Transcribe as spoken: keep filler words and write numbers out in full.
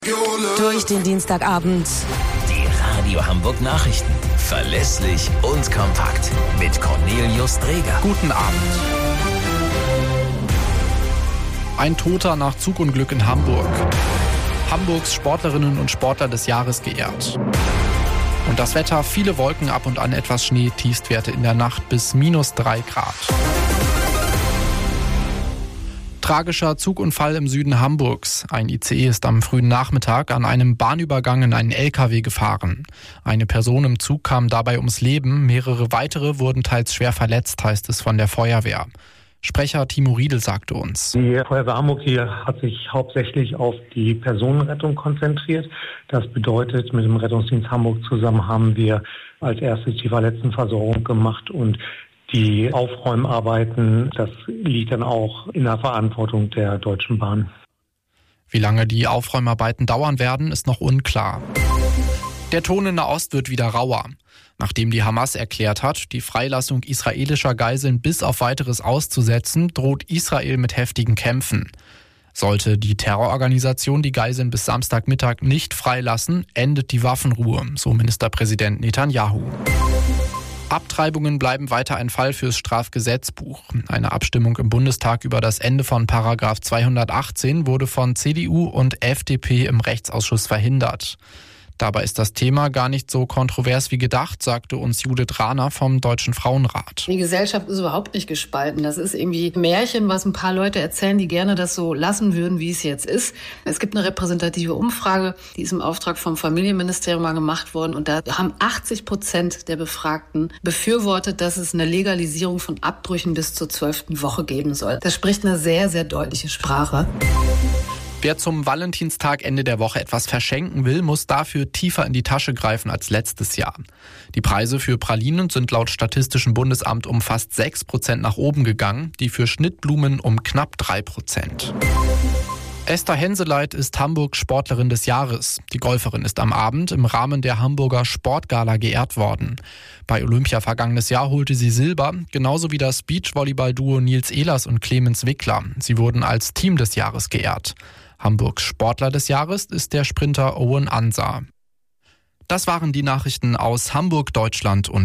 Durch den Dienstagabend. Die Radio Hamburg Nachrichten. Verlässlich und kompakt. Mit Cornelius Dreger. Guten Abend. Ein Toter nach Zugunglück in Hamburg. Hamburgs Sportlerinnen und Sportler des Jahres geehrt. Und das Wetter, viele Wolken, ab und an etwas Schnee, Tiefstwerte in der Nacht bis minus drei Grad. Tragischer Zugunfall im Süden Hamburgs. Ein I C E ist am frühen Nachmittag an einem Bahnübergang in einen L K W gefahren. Eine Person im Zug kam dabei ums Leben, mehrere weitere wurden teils schwer verletzt, heißt es von der Feuerwehr. Sprecher Timo Riedel sagte uns: Die Feuerwehr Hamburg hier hat sich hauptsächlich auf die Personenrettung konzentriert. Das bedeutet, mit dem Rettungsdienst Hamburg zusammen haben wir als erstes die Verletztenversorgung gemacht und die Aufräumarbeiten, das liegt dann auch in der Verantwortung der Deutschen Bahn. Wie lange die Aufräumarbeiten dauern werden, ist noch unklar. Der Ton in Nahost wird wieder rauer. Nachdem die Hamas erklärt hat, die Freilassung israelischer Geiseln bis auf Weiteres auszusetzen, droht Israel mit heftigen Kämpfen. Sollte die Terrororganisation die Geiseln bis Samstagmittag nicht freilassen, endet die Waffenruhe, so Ministerpräsident Netanyahu. Abtreibungen bleiben weiter ein Fall fürs Strafgesetzbuch. Eine Abstimmung im Bundestag über das Ende von Paragraph zweihundertachtzehn wurde von C D U und F D P im Rechtsausschuss verhindert. Dabei ist das Thema gar nicht so kontrovers wie gedacht, sagte uns Judith Rahner vom Deutschen Frauenrat. Die Gesellschaft ist überhaupt nicht gespalten. Das ist irgendwie ein Märchen, was ein paar Leute erzählen, die gerne das so lassen würden, wie es jetzt ist. Es gibt eine repräsentative Umfrage, die ist im Auftrag vom Familienministerium mal gemacht worden. Und da haben achtzig Prozent der Befragten befürwortet, dass es eine Legalisierung von Abbrüchen bis zur zwölften Woche geben soll. Das spricht eine sehr, sehr deutliche Sprache. Wer zum Valentinstag Ende der Woche etwas verschenken will, muss dafür tiefer in die Tasche greifen als letztes Jahr. Die Preise für Pralinen sind laut Statistischem Bundesamt um fast sechs Prozent nach oben gegangen, die für Schnittblumen um knapp drei Prozent. Esther Henseleit ist Hamburgs Sportlerin des Jahres. Die Golferin ist am Abend im Rahmen der Hamburger Sportgala geehrt worden. Bei Olympia vergangenes Jahr holte sie Silber, genauso wie das Beachvolleyball-Duo Nils Ehlers und Clemens Wickler. Sie wurden als Team des Jahres geehrt. Hamburgs Sportler des Jahres ist der Sprinter Owen Ansah. Das waren die Nachrichten aus Hamburg, Deutschland und